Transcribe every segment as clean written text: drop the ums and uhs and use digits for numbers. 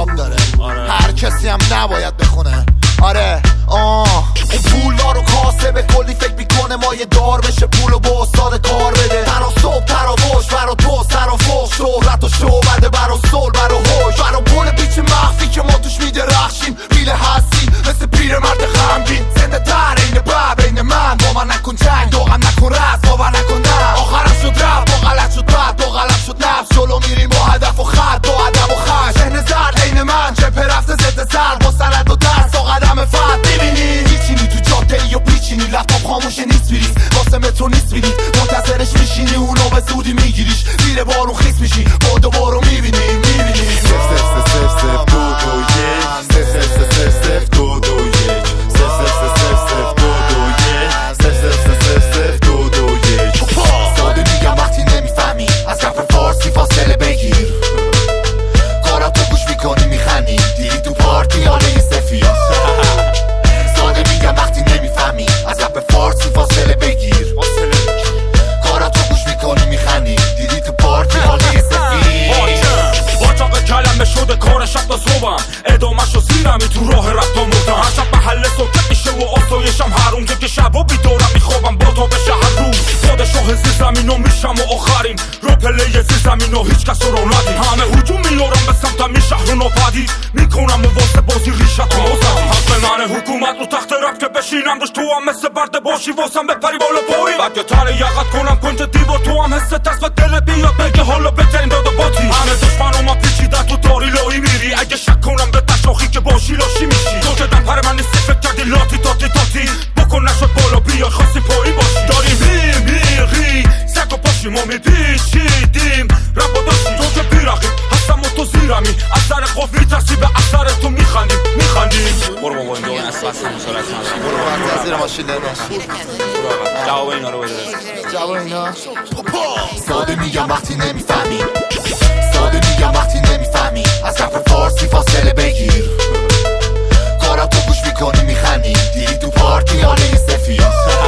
جواب داره. هر کسی هم نباید بخونه. آره اون پولدار و کاسه به کلی فکر میکنه مایه دار بشه پولو به استاد کار بده. تناسب تراوش برا تو سر و فوق شهرت و شعبده برا صلح برا هوش برا پول بیچ مخفی که ما توش میدرخشیم پیل هستی مثل پیر مرد غمگین زنده تر این بب این من باور نکن جنگ دوغم نکن رز باور نکن نه آخرم شد رب با غلط شد بد با غلط شد نفس جلو میریم با هدف و خط با ادب و خش ذهن زرد عین من جبهه رفته ضد سر با سند و دست و قدم فت میبینی میچینی تو جاده یا پیچینی لپتاپ خاموش نیست بریز واسه مترو نیست بینی منتظرش میشینی اونو به زودی میگیریش زیر بارون خیس میشی بادو بارو میبینی سف سف سف سف دو دو یک سف سف سف سف دو دو یک سف سف سف سف دو دو یک سف سف سف سف دو دو یک ساده میگم وقتی نمیفهمی از رپ فارسی فاصله بگیر کاراتو گوش میکنی میخندی دیدی تو پارتی حاله سفید ساده میگم وقتی نمیفهمی از رپ فارسی فاصله بگیر کاراتو گوش میکنی میخندی دیدی تو پارتی حاله سفید باچاق کلمه شده کار شب تا صبحم ادامهشو زیرمی تو راه رفت و مردم هر شب محله سکت میشه و آسایشم هر اونجا که شبا بیدارم میخوابم با تا بشه هر روز پادشاه زیر زمینو میشم و آخرین رو پله زیر زمینو هیچ کس رو ندید همه هجوم میارم به سمتم میشهرون و پدید میکنم و واسه بازی ریشت و مزدید حق من حکومت رو تخت رفت که بشینم روش تو هم مثل برد باشی واسم بپری بالا پایی بگه تر یقت کنم کنج دیوار تو هم حس ترس و دل بیاد بگه حالا بهترین دادا باتی همه دشمن ما پیچیده تو داری لایی میری اگه شک کنم به تشاخی که باشی لاشی میشی تو که دم پر من نیستی فکر کردی لاتی تاتی تاتی بکن نشد بالا بیا خواستی پایی باشی داری میری سک و پاشی ما میپیچیدیم رب و داشتی تو که بیرقی هستم و تو زیرمی از سر خوف میترسی به اثر تو میخندیم برو بابا این دوگه اصلا مسالت ندارم برو از زیر ماشین نمیش جواب اینا رو بده جواب اینا ساده میگم وقتی نمیفهمی ساده میگم وقتی نمیفهمی از رپ فارسی فاصله بگیر کاراتو گوش میکنی میخندی دیدی تو پارتی حاله سفید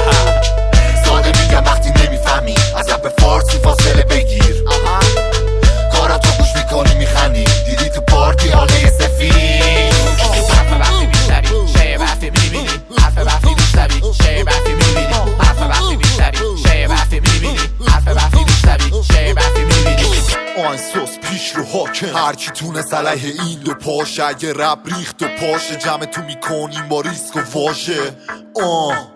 ساده میگم وقتی نمیفهمی از رپ فارسی فاصله بگیر کاراتو گوش میکنی میخندی دیدی تو پارتی حاله سفید حرف وقتی بیشتری شیه وقتی میبینی حرف وقتی بیشتری شیه وقتی میبینی حرف وقتی بیشتری شیه وقتی میبینی حرف وقتی بیشتری شیه وقتی میبینی آن سوس پیش رو حاکم هرچی تونست علیه این دو پاشه اگه رب ریخت و پاشه جمع تو میکنیم با ریسک و واشه